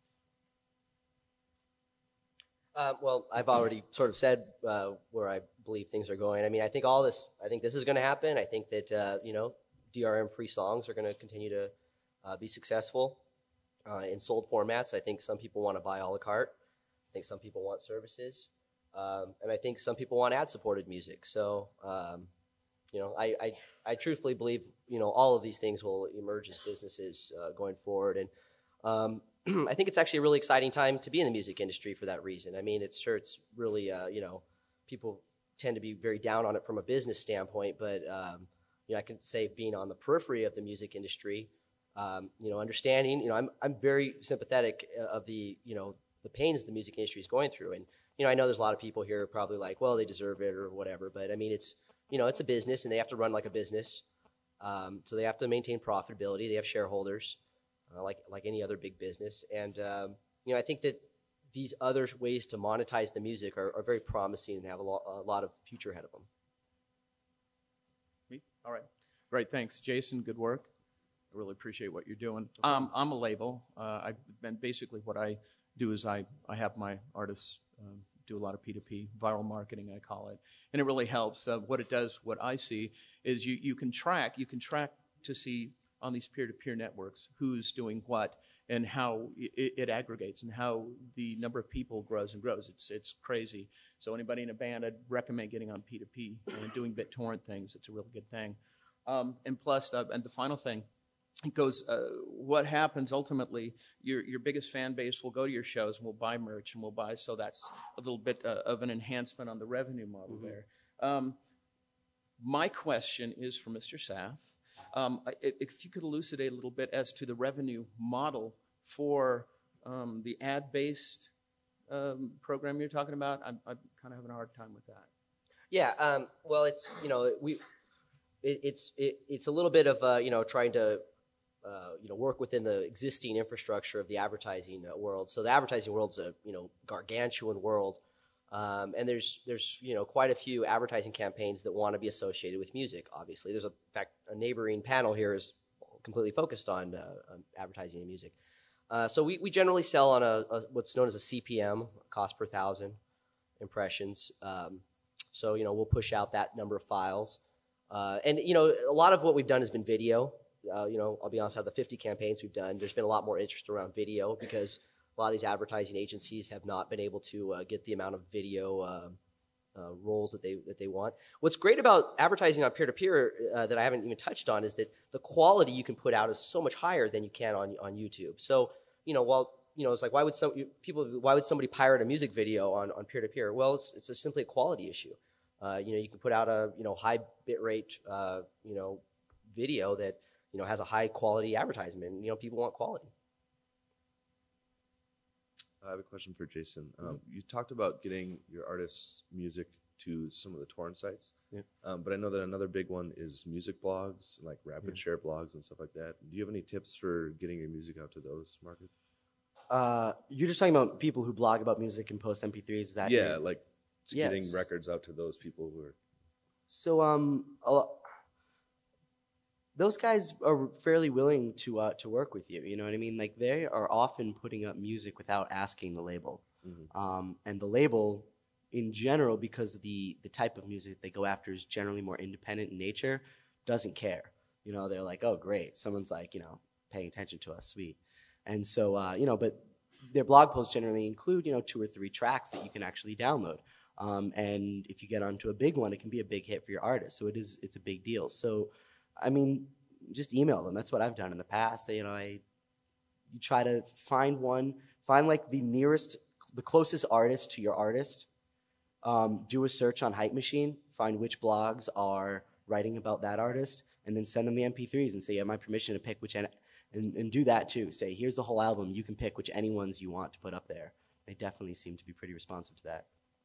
Well, I've already sort of said where I believe things are going. I mean, I think this is going to happen. I think that, DRM-free songs are going to continue to be successful in sold formats. I think some people want to buy a la carte. I think some people want services. And I think some people want ad-supported music. So, I truthfully believe, all of these things will emerge as businesses going forward. And I think it's actually a really exciting time to be in the music industry for that reason. I mean, it's really, people tend to be very down on it from a business standpoint, but, I can say being on the periphery of the music industry, understanding, I'm very sympathetic of the pains the music industry is going through. And, I know there's a lot of people here probably like, well, they deserve it or whatever, but I mean, it's a business and they have to run like a business. So they have to maintain profitability. They have shareholders, like any other big business. And, I think that these other ways to monetize the music are very promising and have a lot of future ahead of them. Me? All right. Great. Thanks, Jason. Good work. I really appreciate what you're doing. I'm a label. Basically what I do is I have my artists do a lot of P2P, viral marketing, I call it. And it really helps. What it does, what I see, is you can track to see on these peer-to-peer networks who's doing what and how it aggregates and how the number of people grows and grows. It's crazy. So anybody in a band, I'd recommend getting on P2P and doing BitTorrent things. It's a really good thing. And plus, and the final thing, it goes, what happens ultimately, your biggest fan base will go to your shows and will buy merch and will buy, so that's a little bit of an enhancement on the revenue model there. My question is for Mr. Saff. If you could elucidate a little bit as to the revenue model for the ad-based program you're talking about, I'm kind of having a hard time with that. Yeah, well, it's it's a little bit of trying to work within the existing infrastructure of the advertising world. So the advertising world's a gargantuan world, and there's quite a few advertising campaigns that want to be associated with music. Obviously, in fact a neighboring panel here is completely focused on advertising and music. So we generally sell on a what's known as a CPM, cost per 1,000 impressions. So we'll push out that number of files, and a lot of what we've done has been video. I'll be honest, out of the 50 campaigns we've done, there's been a lot more interest around video because a lot of these advertising agencies have not been able to get the amount of video roles that they want. What's great about advertising on peer-to-peer that I haven't even touched on is that the quality you can put out is so much higher than you can on YouTube. So, it's like, why would somebody pirate a music video on peer-to-peer? Well, it's simply a quality issue. You can put out a high bitrate video that has a high quality advertisement. People want quality. I have a question for Jason. You talked about getting your artists' music to some of the torrent sites, but I know that another big one is music blogs, like rapid share blogs and stuff like that. Do you have any tips for getting your music out to those markets? You're just talking about people who blog about music and post MP3s. Is that getting records out to those people who are. So those guys are fairly willing to work with you. You know what I mean? Like, they are often putting up music without asking the label. Mm-hmm. And the label, in general, because the type of music they go after is generally more independent in nature, doesn't care. They're like, oh, great, someone's like, paying attention to us, sweet. And so, but their blog posts generally include, 2 or 3 tracks that you can actually download. And if you get onto a big one, it can be a big hit for your artist. So it's a big deal. So, I mean, just email them. That's what I've done in the past. You try to find like the closest artist to your artist. Do a search on Hype Machine, find which blogs are writing about that artist, and then send them the MP3s and say, you have my permission to pick which, and do that too. Say, here's the whole album. You can pick which any ones you want to put up there. They definitely seem to be pretty responsive to that.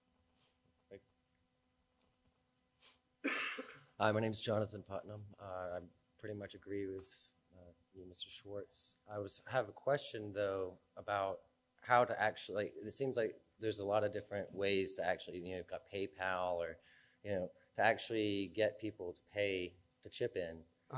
Hi, my name is Jonathan Putnam. I pretty much agree with you, Mr. Schwartz. Have a question though about how to actually. It seems like there's a lot of different ways to actually, you've got PayPal or, to actually get people to pay to chip in.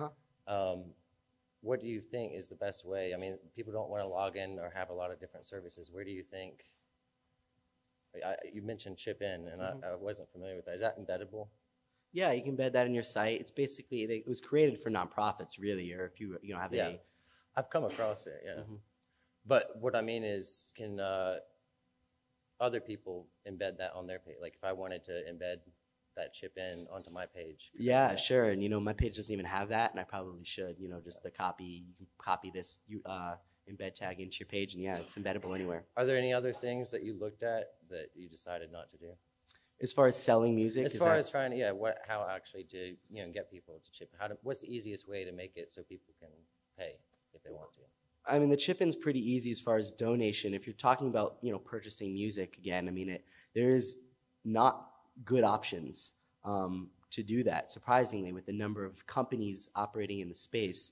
What do you think is the best way? I mean, people don't want to log in or have a lot of different services. Where do you think? You mentioned chip in, and I wasn't familiar with that. Is that embeddable? Yeah, you can embed that in your site. It's basically, it was created for nonprofits, really, or if you have a... I've come across it, yeah. But what I mean is, can other people embed that on their page? Like if I wanted to embed that chip in onto my page. Yeah, sure. And my page doesn't even have that, and I probably should. Just the copy. You can copy this embed tag into your page, and yeah, it's embeddable anywhere. Are there any other things that you looked at that you decided not to do? As far as selling music, as far as trying to, how actually to get people to chip? What's the easiest way to make it so people can pay if they want to? I mean, the chip-in's pretty easy as far as donation. If you're talking about, purchasing music again, I mean, there is not good options to do that, surprisingly, with the number of companies operating in the space.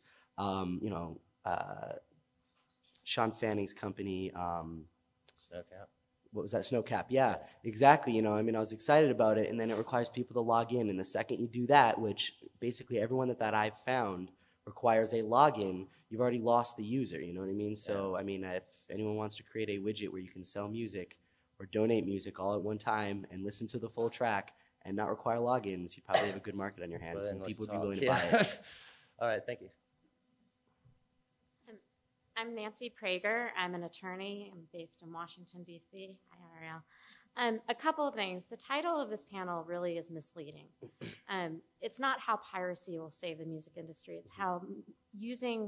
Sean Fanning's company. Snowcap. What was that? Snowcap. Yeah, exactly. I was excited about it, and then it requires people to log in. And the second you do that, which basically everyone that I've found requires a login, you've already lost the user. You know what I mean? So, if anyone wants to create a widget where you can sell music or donate music all at one time and listen to the full track and not require logins, you probably have a good market on your hands, and people would be willing to buy it. All right, thank you. I'm Nancy Prager. I'm an attorney. I'm based in Washington, D.C. Hi, Ariel. A couple of things. The title of this panel really is misleading. It's not how piracy will save the music industry. It's how using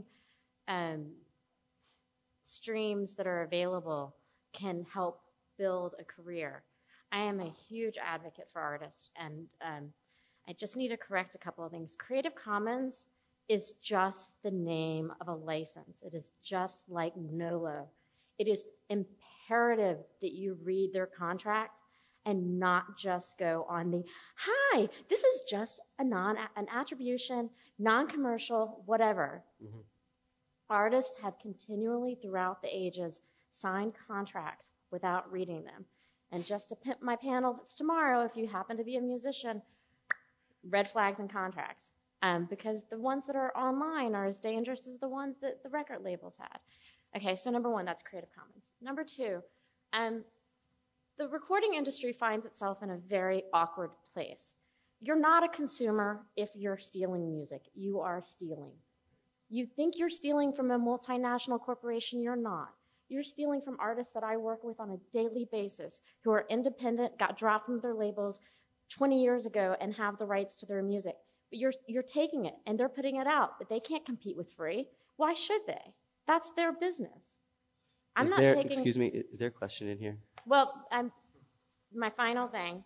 streams that are available can help build a career. I am a huge advocate for artists, and I just need to correct a couple of things. Creative Commons is just the name of a license. It is just like NOLO. It is imperative that you read their contract and not just go on the, hi, this is just an attribution, non-commercial, whatever. Artists have continually throughout the ages signed contracts without reading them. And just to pimp my panel that's tomorrow, if you happen to be a musician, red flags and contracts. Because the ones that are online are as dangerous as the ones that the record labels had. Okay, so number one, that's Creative Commons. Number two, the recording industry finds itself in a very awkward place. You're not a consumer if you're stealing music. You are stealing. You think you're stealing from a multinational corporation, you're not. You're stealing from artists that I work with on a daily basis who are independent, got dropped from their labels 20 years ago and have the rights to their music. But you're taking it and they're putting it out, but they can't compete with free. Why should they? That's their business. Excuse me, is there a question in here? Well, my final thing,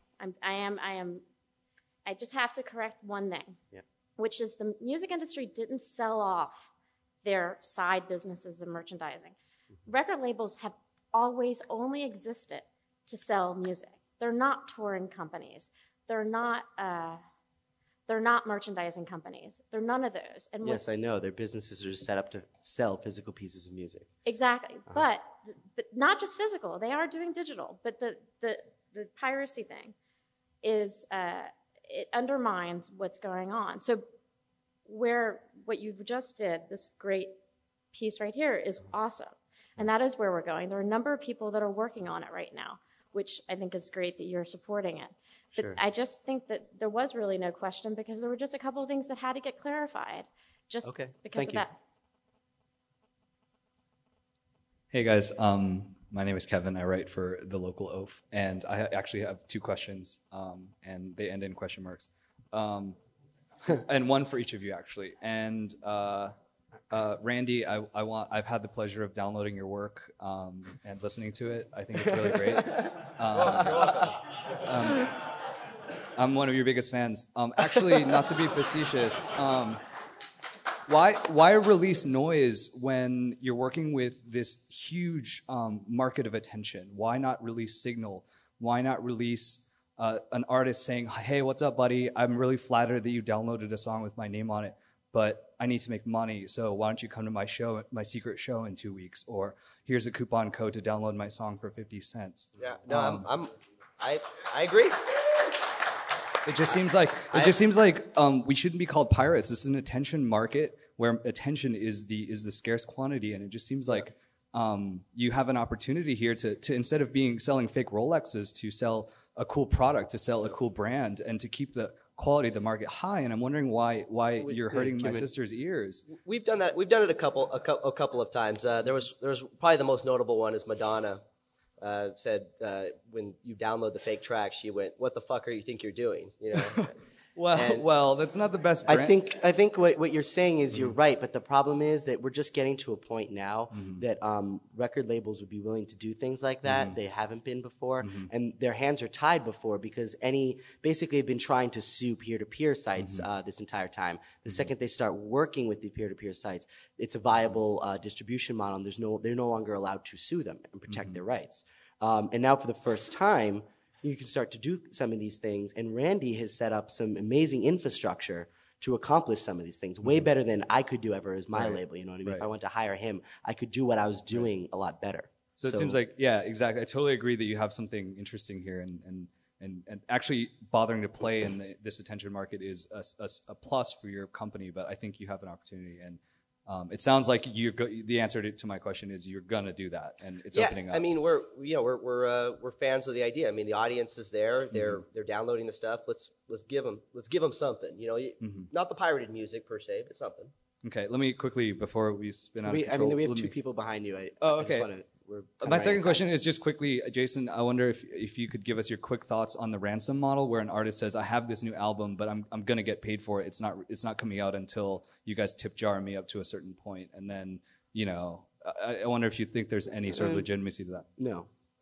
I just have to correct one thing, which is the music industry didn't sell off their side businesses and merchandising. Record labels have always only existed to sell music. They're not touring companies. They're not merchandising companies. They're none of those. And yes, I know. Their businesses are set up to sell physical pieces of music. Exactly. But not just physical. They are doing digital. But the piracy thing is, it undermines what's going on. So what you just did, this great piece right here, is awesome. And that is where we're going. There are a number of people that are working on it right now, which I think is great that you're supporting it. But sure. I just think that there was really no question because there were just a couple of things that had to get clarified just because of that. Hey guys, my name is Kevin. I write for the local Oaf, and I actually have two questions, and they end in question marks. and one for each of you actually. And Randy, I've had the pleasure of downloading your work and listening to it. I think it's really great. I'm one of your biggest fans. Actually, not to be facetious, why release noise when you're working with this huge market of attention? Why not release signal? Why not release an artist saying, hey, what's up, buddy? I'm really flattered that you downloaded a song with my name on it, but I need to make money, so why don't you come to my show, my secret show in 2 weeks? Or here's a coupon code to download my song for 50 cents. Yeah, no, I agree. It just seems like we shouldn't be called pirates. This is an attention market where attention is the scarce quantity, and it just seems like you have an opportunity here to instead of selling fake Rolexes, to sell a cool product, to sell a cool brand, and to keep the quality of the market high. And I'm wondering why you're hurting my sister's ears. We've done that. We've done it a couple of times. There was probably the most notable one is Madonna. Said when you download the fake track, she went, "What the fuck are you think you're doing?" You know. Well, that's not the best brand. I think what you're saying is you're right, but the problem is that we're just getting to a point now that record labels would be willing to do things like that. They haven't been before, and their hands are tied before because basically have been trying to sue peer-to-peer sites this entire time. The second they start working with the peer-to-peer sites, it's a viable distribution model, and they're no longer allowed to sue them and protect their rights. And now for the first time, you can start to do some of these things, and Randy has set up some amazing infrastructure to accomplish some of these things, way better than I could do ever as my label, you know what I mean? If I went to hire him, I could do what I was doing a lot better. So it seems like, yeah, exactly. I totally agree that you have something interesting here, and actually bothering to play in this attention market is a plus for your company, but I think you have an opportunity, and it sounds like the answer to my question is you're gonna do that, and it's opening up. I mean, we're fans of the idea. I mean, the audience is there. They're downloading the stuff. Let's give them something. You know, not the pirated music per se, but something. Okay, let me quickly before we spin out of control. I mean, we have two people behind you. Okay. My second question is just quickly, Jason. I wonder if you could give us your quick thoughts on the ransom model, where an artist says, "I have this new album, but I'm gonna get paid for it. It's not coming out until you guys tip jar me up to a certain point." And then, you know, I wonder if you think there's any sort of legitimacy to that. No.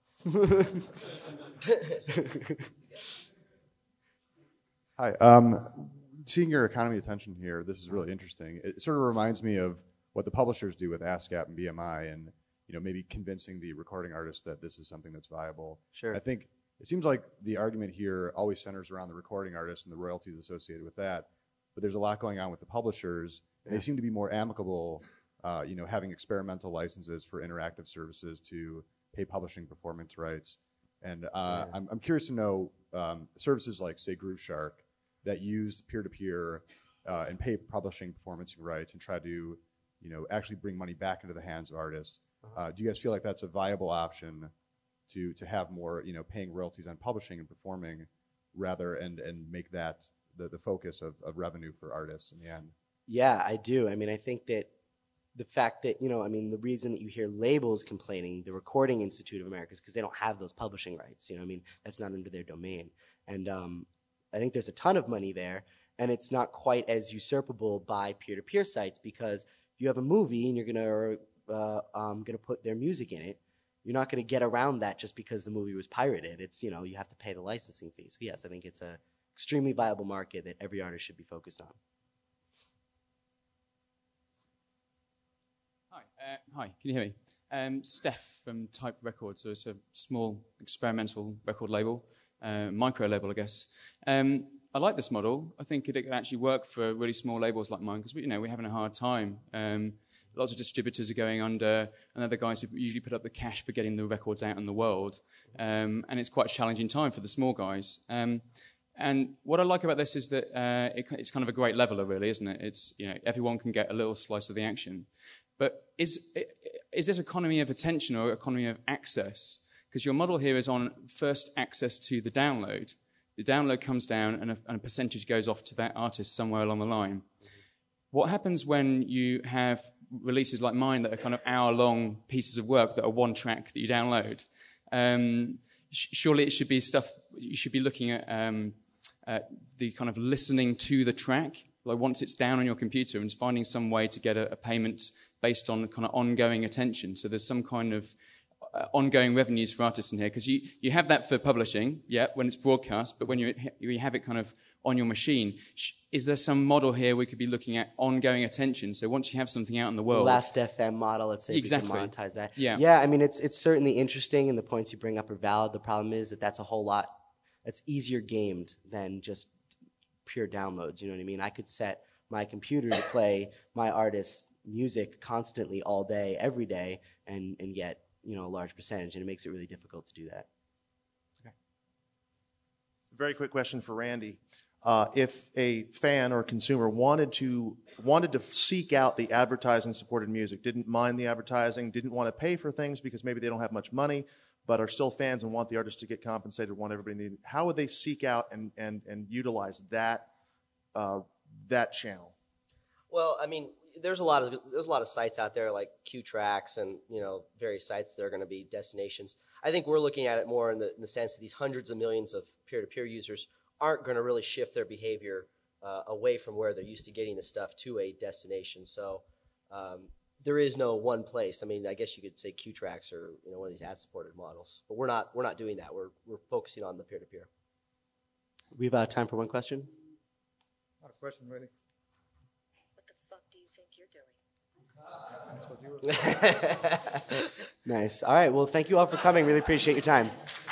Hi. Seeing your economy attention here, this is really interesting. It sort of reminds me of what the publishers do with ASCAP and BMI, and maybe convincing the recording artist that this is something that's viable. Sure. I think it seems like the argument here always centers around the recording artist and the royalties associated with that, but there's a lot going on with the publishers. And they seem to be more amicable, having experimental licenses for interactive services to pay publishing performance rights. And I'm curious to know services like, say, Grooveshark, that use peer-to-peer and pay publishing performance rights and try to, actually bring money back into the hands of artists. Do you guys feel like that's a viable option to have more, paying royalties on publishing and performing and make that the focus of revenue for artists in the end? Yeah, I do. I mean, I think that the fact that, the reason that you hear labels complaining, the Recording Institute of America, is because they don't have those publishing rights. That's not under their domain. And I think there's a ton of money there, and it's not quite as usurpable by peer-to-peer sites, because if you have a movie and you're going to put their music in it, you're not going to get around that just because the movie was pirated. It's, you have to pay the licensing fee. So yes, I think it's a extremely viable market that every artist should be focused on. Hi, can you hear me? Steph from Type Records, so it's a small experimental record label, micro label, I guess. I like this model. I think it could actually work for really small labels like mine, because we're having a hard time. Lots of distributors are going under, and they're the guys who usually put up the cash for getting the records out in the world. And it's quite a challenging time for the small guys. And what I like about this is that it's kind of a great leveler, really, isn't it? It's everyone can get a little slice of the action. But is this economy of attention or economy of access? Because your model here is on first access to the download. The download comes down, and a percentage goes off to that artist somewhere along the line. What happens when you have releases like mine that are kind of hour-long pieces of work that are one track that you download? Surely it should be stuff you should be looking at the kind of listening to the track, like once it's down on your computer, and finding some way to get a payment based on kind of ongoing attention. So there's some kind of ongoing revenues for artists in here, because you have that for publishing, yeah, when it's broadcast, but when you have it kind of on your machine, is there some model here we could be looking at ongoing attention? So once you have something out in the world, Last FM model, let's say, exactly, if we can monetize that. Yeah, I mean, it's certainly interesting, and the points you bring up are valid. The problem is that's a whole lot. That's easier gamed than just pure downloads. You know what I mean? I could set my computer to play my artist's music constantly all day, every day, and get a large percentage, and it makes it really difficult to do that. Okay. Very quick question for Randy. If a fan or consumer wanted to seek out the advertising-supported music, didn't mind the advertising, didn't want to pay for things because maybe they don't have much money, but are still fans and want the artist to get compensated, want everybody to need, how would they seek out and utilize that channel? Well, I mean, there's a lot of sites out there like Q-Tracks and various sites that are going to be destinations. I think we're looking at it more in the sense that these hundreds of millions of peer-to-peer users aren't going to really shift their behavior away from where they're used to getting the stuff to a destination. So there is no one place. I mean, I guess you could say Q-Tracks or one of these ad-supported models, but we're not doing that. We're focusing on the peer-to-peer. We have time for one question. Not a question, really. What the fuck do you think you're doing? Nice. All right. Well, thank you all for coming. Really appreciate your time.